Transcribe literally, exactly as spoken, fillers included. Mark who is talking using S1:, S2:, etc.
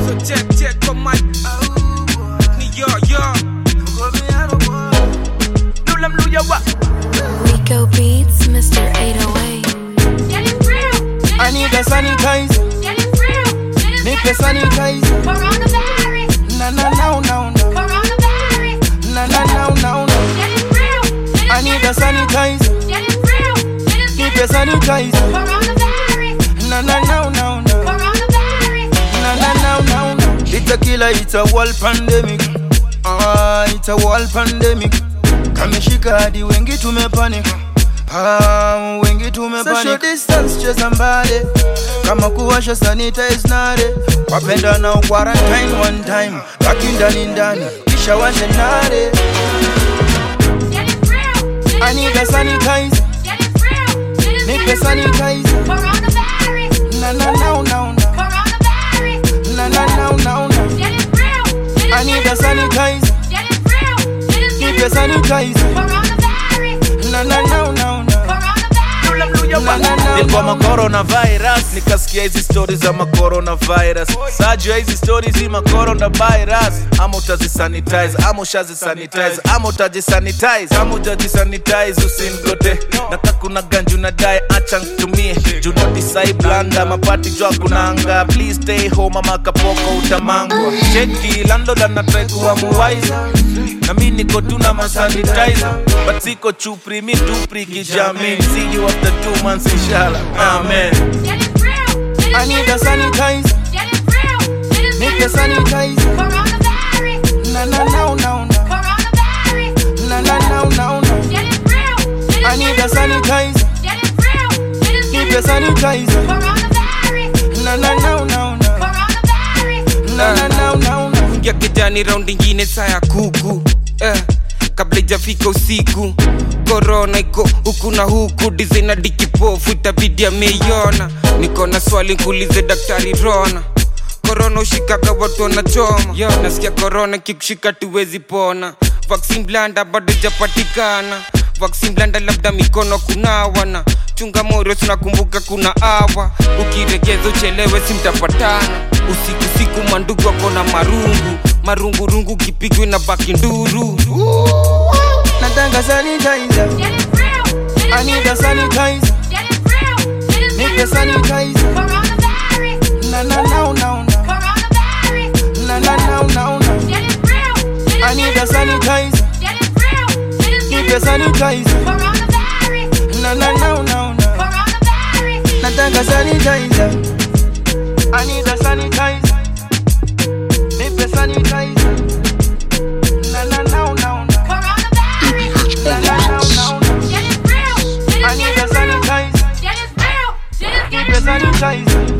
S1: So check, check for my New York, yo. Nulam Luya wa.
S2: Rico Beats, Mister eight oh eight.
S3: I need a sanitizer. Need a sanitizer.
S4: Coronavirus.
S3: Na na na na na.
S4: Coronavirus.
S3: Na na na na na. I need a sanitizer. Need a sanitizer.
S4: Coronavirus.
S3: Na na na na na.
S4: Coronavirus.
S3: Na na na na na. It's a killer, it's a world pandemic. Ah, it's a world pandemic. Kameshika hadi wengi tumepanic. Ah, wengi tumepanic. Social distance cheza mbali. Kama kuwasha sanitize nare. Wapenda na quarantine one time. Baki ndani ndani kisha washe nare. I need a sanitizer. Need a sanitizer.
S4: Coronavirus.
S3: Na na na na na.
S4: Coronavirus.
S3: Na na na na na. I need a sanitizer. Need a sanitizer.
S4: Coronavirus.
S3: Na na na na na.
S1: Nulam Luya wa.
S5: Nilikuwa ma coronavirus, nikasikia hizi stories za ma coronavirus. Sajua hizi stories zi ma coronavirus. Ama utazisanitize, ama ushazisanitize, ama utajisanitize, ama utajisanitize usimgote. Naka kuna ganju na die, acha ntumie. Do not decide blanda, mapati jua kunanga. Please stay home, ama kapoko utamangwa. Cheki, lando la na try kuwa muwaiza. Na mi niko tu na masanitizer. But siko chupri, mi dupri kijamii. See you after two months inshallah, amen.
S3: I need a sanitizer. Need a sanitizer.
S4: Coronavirus.
S3: Na na na na na.
S4: Coronavirus.
S3: Na na na na na. I need a sanitizer. Need a sanitizer.
S4: Coronavirus.
S3: Na na na na na.
S4: Coronavirus.
S3: Na na na na na.
S1: Kungia kijani round ingine saa ya kuku eh, kabla ijafika usiku. Corona iko huku na huku, design hadi kipofu itabidi ameiona. Niko na swali nkuulize daktari Rona. Corona ushikaga watu wanachoma. Yo, nasikia corona kikushika tuwezi pona. Vaccine blanda bado japatikana. Vaccine blanda labda mikono kunawana. Chunga moyo tunakumbuka kuna awa. Ukiregeza uchelewe simtapatana. Usiku siku mandugu wako na marungu. Marungu rungu kipigwe na baki nduru.
S3: Natanga sanitizer. I need a sanitizer. Need a sanitizer.
S4: Coronavirus.
S3: Na na na na na.
S4: Coronavirus.
S3: Na na na na na. I need a sanitizer. Need a sanitizer.
S4: Coronavirus.
S3: Na na na na na.
S4: Coronavirus.
S3: Natanga sanitizer. I need a sanitizer. Need a sanitizer. Na na na na na.
S4: Coronavirus.
S3: Na na na na na.
S4: Get it real.
S3: I need a sanitizer.
S4: Get it real. Get it
S3: Need a sanitizer.